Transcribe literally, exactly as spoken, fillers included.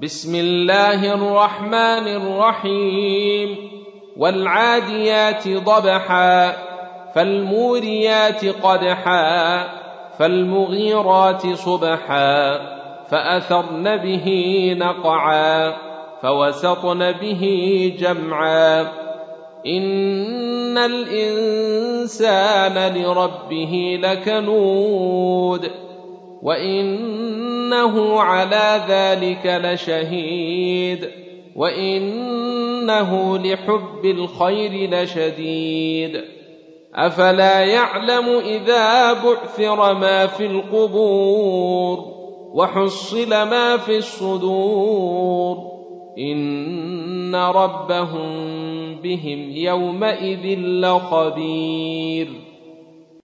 بسم الله الرحمن الرحيم والعاديات ضبحا فالموريات قدحا فالمغيرات صبحا فأثرن به نقعا فوسطن به جمعا إن الإنسان لربه لكنود وإنه على ذلك لشهيد وإنه لحب الخير لشديد أفلا يعلم إذا بعثر ما في القبور وحصل ما في الصدور إن ربهم بهم يومئذ لخبير.